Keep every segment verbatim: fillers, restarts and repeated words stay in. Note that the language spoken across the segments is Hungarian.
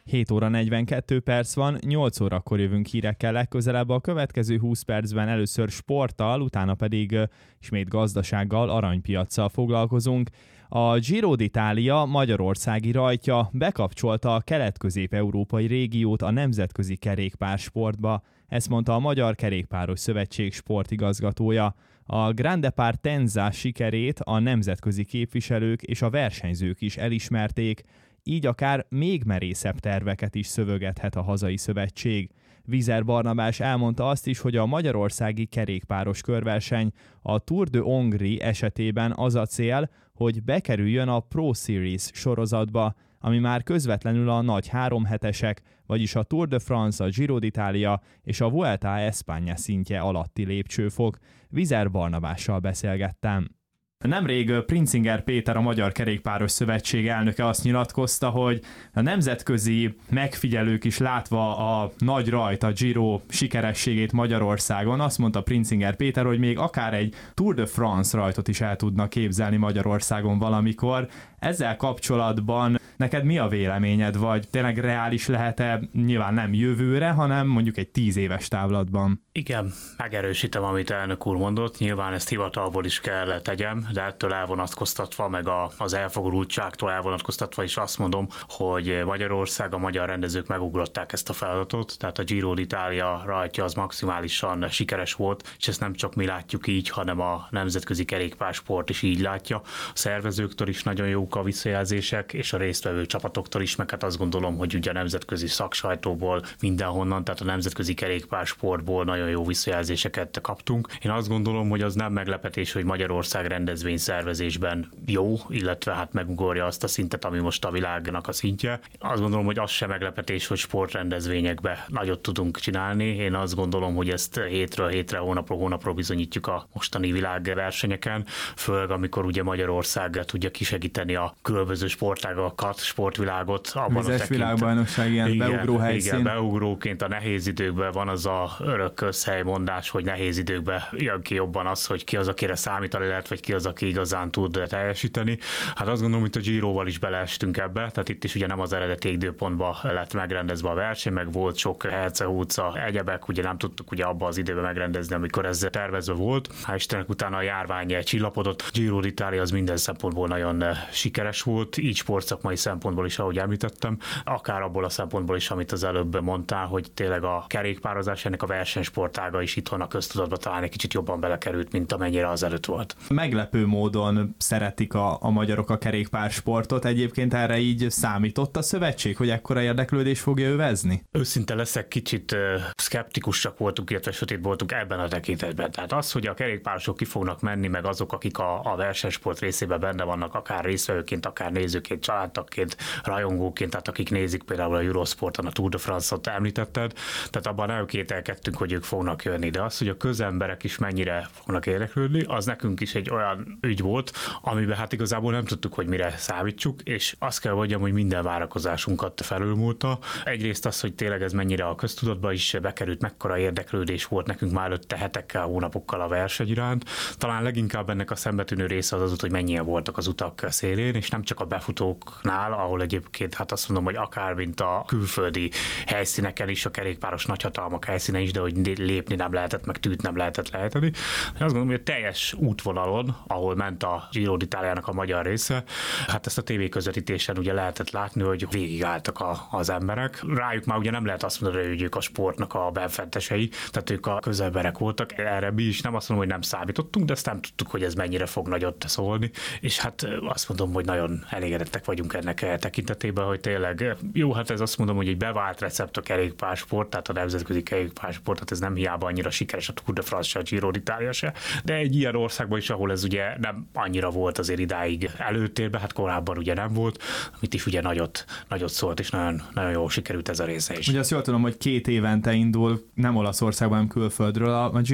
hét óra negyvenkettő perc van, nyolc órakor jövünk hírekkel legközelebb, a következő húsz percben először sporttal, utána pedig ismét gazdasággal, aranypiaccal foglalkozunk. A Giro d'Italia magyarországi rajtja bekapcsolta a kelet-közép-európai régiót a nemzetközi kerékpársportba, ezt mondta a Magyar Kerékpáros Szövetség sportigazgatója. A Grande Partenza sikerét a nemzetközi képviselők és a versenyzők is elismerték, így akár még merészebb terveket is szövögethet a hazai szövetség. Vizer Barnabás elmondta azt is, hogy a magyarországi kerékpáros körverseny a Tour de Hongrie esetében az a cél, hogy bekerüljön a Pro Series sorozatba, ami már közvetlenül a nagy háromhetesek, vagyis a Tour de France, a Giro d'Italia és a Vuelta a España szintje alatti lépcsőfok. Vizer Barnabással beszélgettem. Nemrég Princinger Péter, a Magyar Kerékpáros Szövetség elnöke azt nyilatkozta, hogy a nemzetközi megfigyelők is látva a nagy rajt, a Giro sikerességét Magyarországon, azt mondta Princinger Péter, hogy még akár egy Tour de France rajtot is el tudna képzelni Magyarországon valamikor. Ezzel kapcsolatban neked mi a véleményed, vagy tényleg reális lehet-e, nyilván nem jövőre, hanem mondjuk egy tíz éves távlatban? Igen, megerősítem, amit elnök úr mondott, nyilván ezt hivatalból is kell tegyem, de ettől elvonatkoztatva, meg a, az elfogultságtól elvonatkoztatva is azt mondom, hogy Magyarország, a magyar rendezők megugrották ezt a feladatot, tehát a Giro d'Italia rajtja az maximálisan sikeres volt, és ezt nem csak mi látjuk így, hanem a nemzetközi kerékpársport is így látja. A szervezőktől is nagyon jók a visszajelzések, és a résztvevő csapatoktól is, meg hát azt gondolom, hogy ugye a nemzetközi szaksajtóból mindenhonnan, tehát a nemzetközi kerékpársportból nagyon jó visszajelzéseket kaptunk. Én azt gondolom, hogy az nem meglepetés, hogy Magyarország rendezvényszervezésben jó, illetve hát megugorja azt a szintet, ami most a világnak a szintje. Azt gondolom, hogy az sem meglepetés, hogy sportrendezvényekbe nagyot tudunk csinálni. Én azt gondolom, hogy ezt hétről hétre, hónapról hónapról bizonyítjuk a mostani világversenyeken, főleg amikor ugye Magyarország tudja kisegíteni a különböző sportágakat, sportvilágot. Abban Vizes a világbajnokság, ilyen igen, beugró helyszín. Igen, beugróként a nehéz időkben van az a örök közhelymondás, hogy nehéz időkben jön ki jobban az, hogy ki az, akire számítani lehet, vagy ki az, aki igazán tud teljesíteni. Hát azt gondolom, hogy a Giroval is beleestünk ebbe, tehát itt is ugye nem az eredeti időpontban lett megrendezve a verseny, meg volt sok hercehúca, egyebek, ugye nem tudtuk ugye abba az időben megrendezni, amikor ez tervezve volt. Hál' Istennek utána a járvány csillapodott. Giro d'Italia az minden szempontból nagyon sikeres volt, így sportszakmai szempontból is, ahogy említettem, akár abból a szempontból is, amit az előbb mondtál, hogy tényleg a kerékpározás, ennek a versenysportága is itthon a köztudatba talán egy kicsit jobban belekerült, mint amennyire az előtt volt. Meglepő módon szeretik a, a magyarok a kerékpársportot. Egyébként erre így számított a szövetség, hogy ekkora érdeklődés fogja övezni? Őszinte leszek, kicsit uh, szkeptikusak voltunk, illetve sötét voltunk ebben a tekintetben. Tehát az, hogy a kerékpárosok ki fognak menni, meg azok, akik a, a versenysport részében benne vannak, akár résztvevőként, akár nézőként, családtagként, rajongóként, tehát akik nézik például a Eurosporton, a Tour de France-ot említetted, tehát abban elkételkedtünk, hogy ők fognak jönni, de az, hogy a közemberek is mennyire fognak érdeklődni, az nekünk is egy olyan ügy volt, amiben hát igazából nem tudtuk, hogy mire számítsuk, és azt kell mondjam, hogy minden várakozásunkat felülmúlta. Egyrészt az, hogy tényleg ez mennyire a köztudatba is bekerült, mekkora érdeklődés volt nekünk már előtte hetekkel, hónapokkal a verseny iránt. Talán leginkább ennek a szembetűnő része az az, hogy mennyien voltak az utak szélén, és nem csak a befutóknál, ahol egyébként hát azt mondom, hogy akár mint a külföldi helyszíneken is, a kerékpáros nagyhatalmak helyszíne is, de hogy lépni nem lehetett, meg tűt nem lehetett lehetni. Én azt gondolom, hogy a teljes útvonalon, ahol ment a Giro d'Italiának a magyar része, hát ezt a tévé közvetítésen ugye lehetett látni, hogy végigálltak a, az emberek. Rájuk már ugye nem lehet azt mondani, hogy ők a sportnak a benfentesei, tehát ők a közemberek voltak. Erre mi is nem azt mondom, hogy nem számítottunk, de ezt nem tudtuk, hogy ez mennyire fog nagyot szólni. És hát azt mondom, hogy nagyon elégedettek vagyunk ennek tekintetében, hogy tényleg jó, hát ez azt mondom, hogy egy bevált recept a kerékpársport, tehát a nemzetközi kerékpársport, hát ez nem hiába annyira sikeres a Tour de France se, a Giro d'Italia se, de egy ilyen országban is, ahol ez ugye nem annyira volt azért idáig előtérben, hát korábban ugye nem volt, amit is ugye nagyot, nagyot szólt, és nagyon, nagyon jól sikerült ez a része is. Ugye azt jól tudom, hogy két évente indul, nem Olaszországban, hanem külföldről a, a Giro?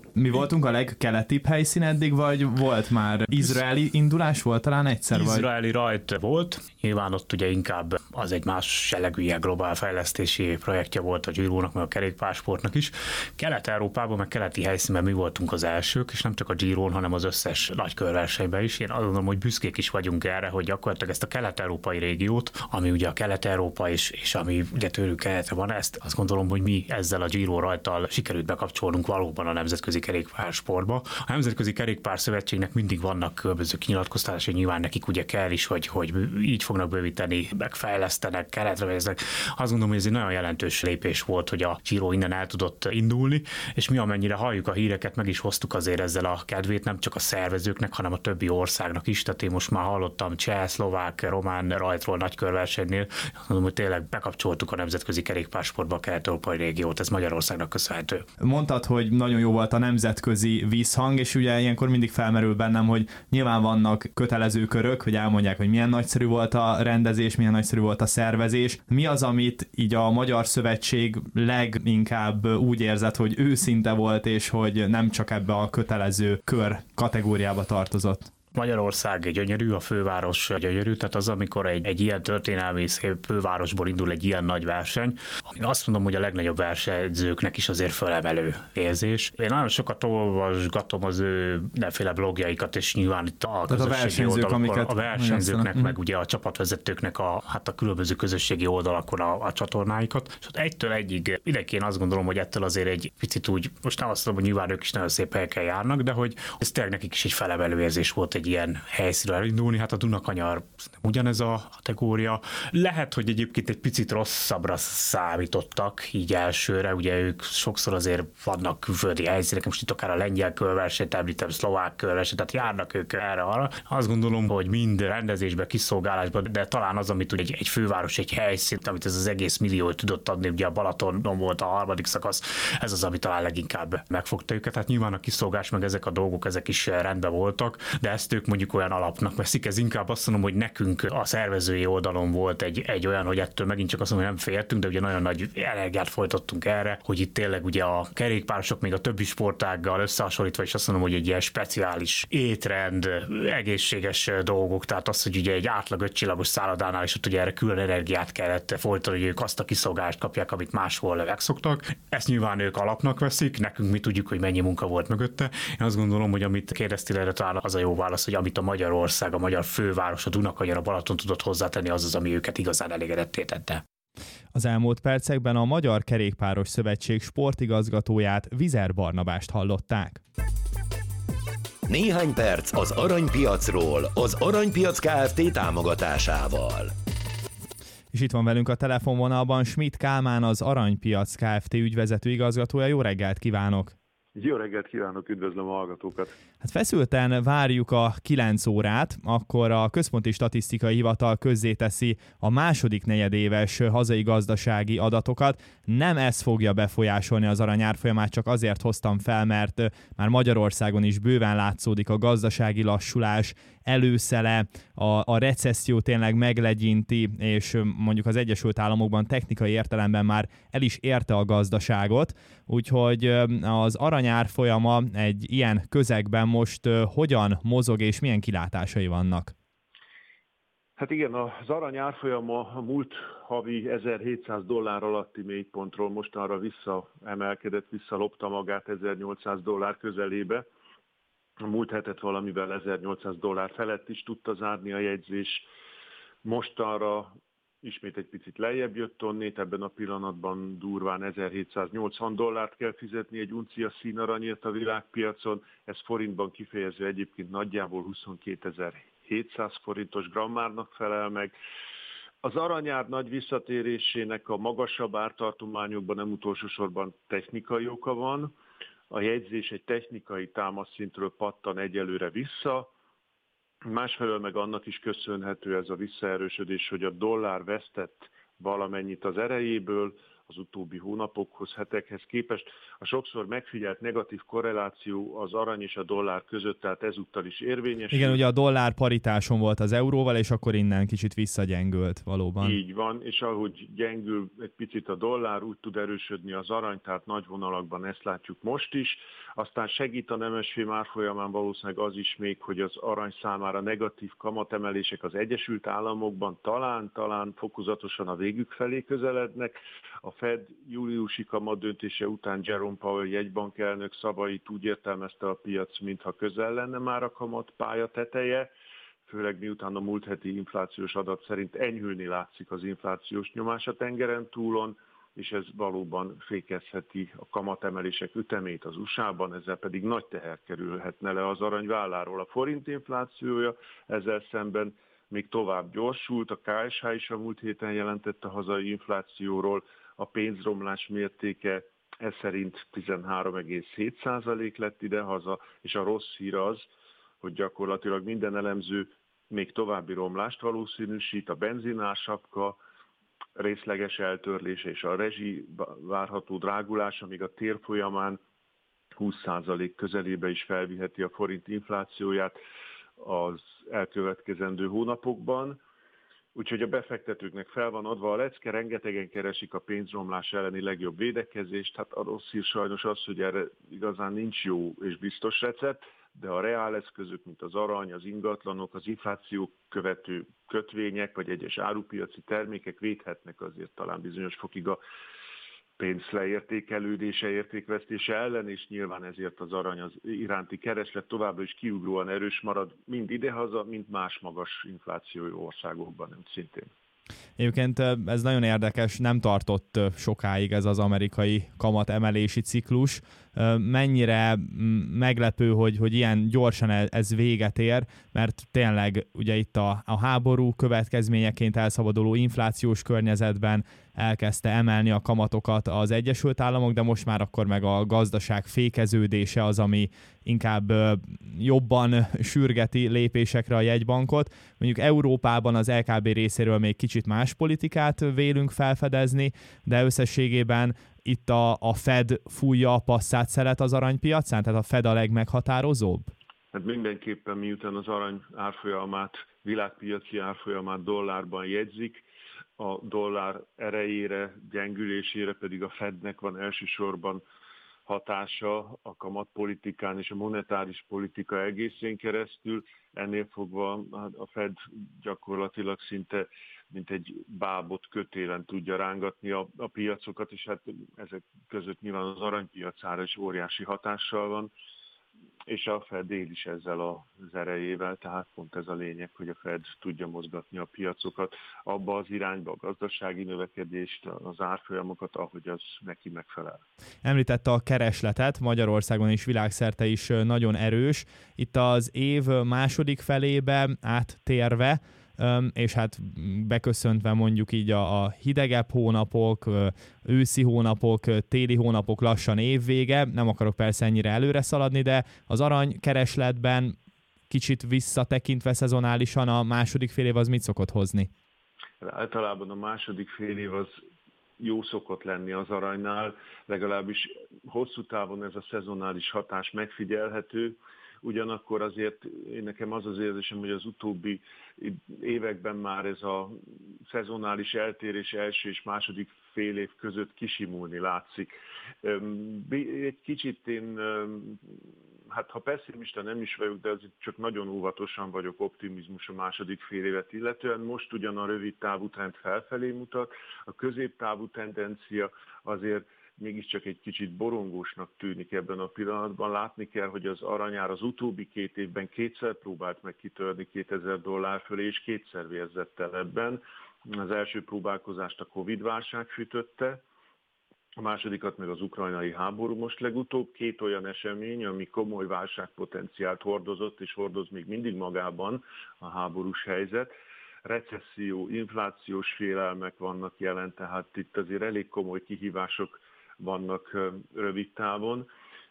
Mi voltunk a legkeletibb helyszín eddig, vagy volt már izraeli indulás? Volt talán egyszer? Izraeli vagy? rajt volt, nyilván ott ugye inkább az egy más jellegű ilyen globál fejlesztési projektje volt a Girónak, meg a kerékpársportnak is. Kelet-Európában, meg keleti helyszínben mi voltunk az elsők, és nem csak a Girón, hanem az összes nagy körversenyben is. Én azt gondolom, hogy büszkék is vagyunk erre, hogy gyakorlatilag ezt a kelet-európai régiót, ami ugye a Kelet-Európa és, és ami ugye tőlük keletre van, ezt azt gondolom, hogy mi ezzel a Giro rajttal sikerült bekapcsolnunk valóban a nemzetközi kerékpársportba. A Nemzetközi Kerékpárszövetségnek mindig vannak különböző kinyilatkoztatásai, nyilván nekik ugye kell is, hogy, hogy így fognak bővíteni, megfejlesztenek, keletre veznek. Azt gondolom, hogy ez egy nagyon jelentős lépés volt, hogy a Giro innen el tudott indulni, és mi amennyire halljuk a híreket, meg is hoztuk azért ezzel a kedvét, nem csak a szervezőknek, hanem a többi országnak is. Tehát én most már hallottam cseh, szlovák, román rajtról nagykörversenynél, azt mondom, hogy tényleg bekapcsoltuk a nemzetközi kerékpársportba a kelet-európai régiót, ez Magyarországnak köszönhető. Mondtad, hogy nagyon jó volt a nemzetközi vízhang, és ugye ilyenkor mindig felmerül bennem, hogy nyilván vannak kötelező körök, hogy elmondják, hogy milyen nagyszerű volt a rendezés, milyen nagyszerű volt a szervezés. Mi az, amit így a Magyar Szövetség leginkább úgy érzett, hogy őszinte volt, és hogy nem csak ebbe a kötelező kör kategóriába tartozott? Magyarország egy gyönyörű, a főváros gyönyörű, tehát az, amikor egy, egy ilyen történelmi szép fővárosból indul egy ilyen nagy verseny, ami azt mondom, hogy a legnagyobb versenyzőknek is azért fölemelő érzés. Én nagyon sokat olvasgatom az ő mindenféle blogjaikat, és nyilván itt a közösségi a oldalakon, a versenyzőknek, meg ugye a csapatvezetőknek a, hát a különböző közösségi oldalakon a, a csatornáikat, és ott egytől egyig mindenki én azt gondolom, hogy ettől azért egy picit úgy, most nem azt mondom, hogy nyilván ők is nagyon szép helyeken járnak, de hogy ez tényleg nekik is egy felemelő érzés volt egy ilyen helyszínről elindulni, hát a Dunakanyar ugyanez a kategória. Lehet, hogy egyébként egy picit rosszabbra számítottak így elsőre, ugye ők sokszor azért vannak külföldi helyszínek, most itt akár a lengyel körversenyt említem, szlovák körversenyt, tehát járnak ők erre-arra. Azt gondolom, hogy mind rendezésben, kiszolgálásban, de talán az, amit egy, egy főváros, egy helyszín, amit ez az egész millió tudott adni, ugye a Balatonon volt a harmadik szakasz, ez az, ami talán leginkább megfogta őket. Tehát nyilván a kiszolgás, meg ezek a dolgok, ezek is rendben voltak, de ezt ők mondjuk olyan alapnak veszik, ez inkább azt mondom, hogy nekünk a szervezői oldalon volt egy, egy olyan, hogy ettől megint csak azt mondom, hogy nem féltünk, de ugye nagyon nagy energiát folytattunk erre, hogy itt tényleg ugye a kerékpárosok még a többi sportággal összehasonlítva, és azt mondom, hogy egy ilyen speciális étrend, egészséges dolgok, tehát az, hogy ugye egy átlag ötcsillagos szállodánál is ott ugye erre külön energiát kellett folytani, hogy ők azt a kiszolgálást kapják, amit máshol megszoktak. Ezt nyilván ők alapnak veszik, nekünk mi tudjuk, hogy mennyi munka volt mögötte. Én azt gondolom, hogy amit kérdeztél erre, talán az a jó válasz, hogy amit a Magyarország, a magyar főváros, a Dunakanyar, a Balaton tudott hozzátenni, az az, ami őket igazán elégedetté tette. Az elmúlt percekben a Magyar Kerékpáros Szövetség sportigazgatóját, Vizer Barnabást hallották. Néhány perc az aranypiacról, az Aranypiac Kft. Támogatásával. És itt van velünk a telefonvonalban Schmidt Kálmán, az Aranypiac Kft. Ügyvezető igazgatója. Jó reggelt kívánok! Jó reggelt kívánok, üdvözlöm a hallgatókat! Hát feszülten várjuk a kilenc órát, akkor a Központi Statisztikai Hivatal közzéteszi a második negyedéves hazai gazdasági adatokat. Nem ez fogja befolyásolni az arany árfolyamát, csak azért hoztam fel, mert már Magyarországon is bőven látszódik a gazdasági lassulás, előszele, a, a recesszió tényleg meglegyinti, és mondjuk az Egyesült Államokban technikai értelemben már el is érte a gazdaságot, úgyhogy az arany árfolyama egy ilyen közegben most uh, hogyan mozog és milyen kilátásai vannak? Hát igen, az arany árfolyama a múlt havi ezerhétszáz dollár alatti mélypontról mostanra visszaemelkedett, visszalopta magát ezernyolcszáz dollár közelébe. A múlt hetet valamivel ezernyolcszáz dollár felett is tudta zárni a jegyzés. Mostanra ismét egy picit lejjebb jött onnét, ebben a pillanatban durván ezerhétszáznyolcvan dollárt kell fizetni egy uncia színaranyért a világpiacon, ez forintban kifejező egyébként nagyjából huszonkétezer-hétszáz forintos grammárnak felel meg. Az aranyár nagy visszatérésének a magasabb ártartományokban nem utolsó sorban technikai oka van, a jegyzés egy technikai támaszszintről pattan egyelőre vissza, másfelől meg annak is köszönhető ez a visszaerősödés, hogy a dollár vesztett valamennyit az erejéből, az utóbbi hónapokhoz, hetekhez képest. A sokszor megfigyelt negatív korreláció az arany és a dollár között, tehát ezúttal is érvényesül. Igen, ugye a dollár paritáson volt az euróval, és akkor innen kicsit visszagyengült valóban. Így van, és ahogy gyengül egy picit a dollár, úgy tud erősödni az arany, tehát nagy vonalakban ezt látjuk most is. Aztán segít a nemesfém árfolyamán valószínűleg az is még, hogy az arany számára negatív kamatemelések az Egyesült Államokban talán, talán fokozatosan a végük felé közelednek. A Fed júliusi kamat döntése után Jerome Powell jegybankelnök szavait úgy értelmezte a piac, mintha közel lenne már a kamatpálya teteje, főleg miután a múlt heti inflációs adat szerint enyhülni látszik az inflációs nyomás a tengeren túlon, és ez valóban fékezheti a kamatemelések ütemét az u es á-ban, ezzel pedig nagy teher kerülhetne le az arany válláról. A forint inflációja ezzel szemben még tovább gyorsult, a ká es há is a múlt héten jelentett a hazai inflációról, a pénzromlás mértéke ez szerint tizenhárom egész hét százalék lett idehaza, és a rossz hír az, hogy gyakorlatilag minden elemző még további romlást valószínűsít, a benzinársapka részleges eltörlése és a rezsi várható drágulása, még a tér folyamán húsz százalék közelébe is felviheti a forint inflációját az elkövetkezendő hónapokban. Úgyhogy a befektetőknek fel van adva a lecke, rengetegen keresik a pénzromlás elleni legjobb védekezést. Hát a rossz hír sajnos az, hogy erre igazán nincs jó és biztos recept, de a reál eszközök, mint az arany, az ingatlanok, az infláció követő kötvények, vagy egyes árupiaci termékek védhetnek azért talán bizonyos fokig a pénz leértékelődése, értékvesztése ellen, és nyilván ezért az arany az iránti kereslet továbbra is kiugróan erős marad, mind idehaza, mind más magas inflációjú országokban, nem szintén. Egyébként ez nagyon érdekes, nem tartott sokáig ez az amerikai kamat emelési ciklus. Mennyire meglepő, hogy, hogy ilyen gyorsan ez véget ér, mert tényleg ugye itt a, a háború következményeként elszabaduló inflációs környezetben elkezdte emelni a kamatokat az Egyesült Államok, de most már akkor meg a gazdaság fékeződése az, ami inkább jobban sürgeti lépésekre a jegybankot. Mondjuk Európában az el ká bé részéről még kicsit más politikát vélünk felfedezni, de összességében itt a, a Fed fújja a passzát szelet az aranypiacán, tehát a Fed a legmeghatározóbb? Hát mindenképpen miután az arany árfolyamát, világpiaci árfolyamát dollárban jegyzik, a dollár erejére, gyengülésére pedig a Fednek van elsősorban hatása a kamatpolitikán és a monetáris politika egészén keresztül. Ennél fogva a Fed gyakorlatilag szinte mint egy bábot kötélen tudja rángatni a, a piacokat, és hát ezek között nyilván az aranypiacára is óriási hatással van, és a Fed él is ezzel az erejével, tehát pont ez a lényeg, hogy a Fed tudja mozgatni a piacokat abba az irányba, a gazdasági növekedést, az árfolyamokat, ahogy az neki megfelel. Említette a keresletet, Magyarországon és világszerte is nagyon erős. Itt az év második felébe áttérve, és hát beköszöntve mondjuk így a, a hidegebb hónapok, őszi hónapok, téli hónapok, lassan évvége, nem akarok persze ennyire előre szaladni, de az aranykeresletben kicsit visszatekintve szezonálisan a második fél év az mit szokott hozni? Általában a második fél év az jó szokott lenni az aranynál, legalábbis hosszú távon ez a szezonális hatás megfigyelhető. Ugyanakkor azért én nekem az az érzésem, hogy az utóbbi években már ez a szezonális eltérés első és második fél év között kisimulni látszik. Egy kicsit én, hát ha pessimista nem is vagyok, de azért csak nagyon óvatosan vagyok optimizmus a második fél évet illetően. Most ugyan a rövid távú trend felfelé mutat, a középtávú tendencia azért mégiscsak egy kicsit borongósnak tűnik ebben a pillanatban. Látni kell, hogy az aranyár az utóbbi két évben kétszer próbált meg kitörni kétezer dollár fölé, és kétszer vérzett el ebben. Az első próbálkozást a Covid-válság sütötte, a másodikat meg az ukrajnai háború most legutóbb. Két olyan esemény, ami komoly válságpotenciált hordozott, és hordoz még mindig magában a háborús helyzet. Recesszió, inflációs félelmek vannak jelen, tehát itt azért elég komoly kihívások vannak rövid távon,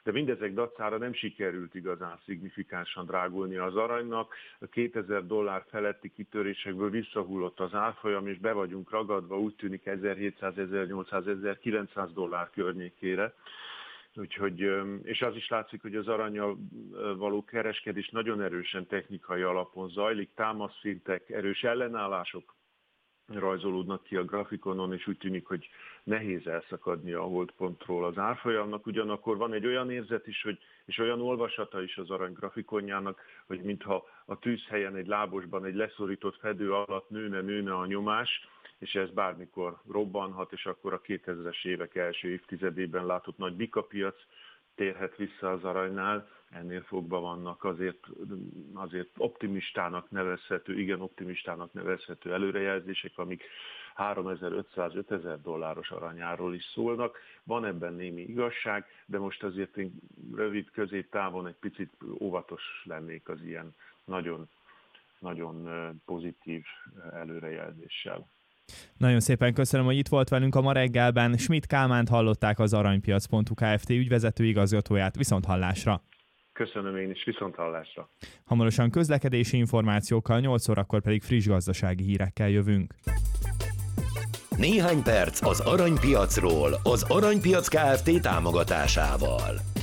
de mindezek dacára nem sikerült igazán szignifikánsan drágulni az aranynak. A kétezer dollár feletti kitörésekből visszahullott az árfolyam, és be vagyunk ragadva, úgy tűnik ezerhétszáz, ezernyolcszáz, ezerkilencszáz dollár környékére. Úgyhogy, és az is látszik, hogy az arannyal való kereskedés nagyon erősen technikai alapon zajlik, támaszszintek, erős ellenállások rajzolódnak ki a grafikonon, és úgy tűnik, hogy nehéz elszakadni a holdpontról az árfolyamnak. Ugyanakkor van egy olyan érzet is, hogy, és olyan olvasata is az arany grafikonjának, hogy mintha a tűzhelyen egy lábosban, egy leszorított fedő alatt nőne-nőne a nyomás, és ez bármikor robbanhat, és akkor a kétezres évek első évtizedében látott nagy bikapiac térhet vissza az aranynál. Ennél fogva vannak azért, azért optimistának nevezhető, igen optimistának nevezhető előrejelzések, amik háromezer-ötszáz-ötezer dolláros aranyáról is szólnak. Van ebben némi igazság, de most azért én rövid középtávon egy picit óvatos lennék az ilyen nagyon, nagyon pozitív előrejelzéssel. Nagyon szépen köszönöm, hogy itt volt velünk a Ma reggelben. Schmidt Kálmánt hallották, az aranypiac pont hu Kft. Ügyvezető igazgatóját. Viszonthallásra! Köszönöm én is, viszonthallásra! Hamarosan közlekedési információkkal, nyolc órakor pedig friss gazdasági hírekkel jövünk. Néhány perc az aranypiacról, az Aranypiac Kft. Támogatásával.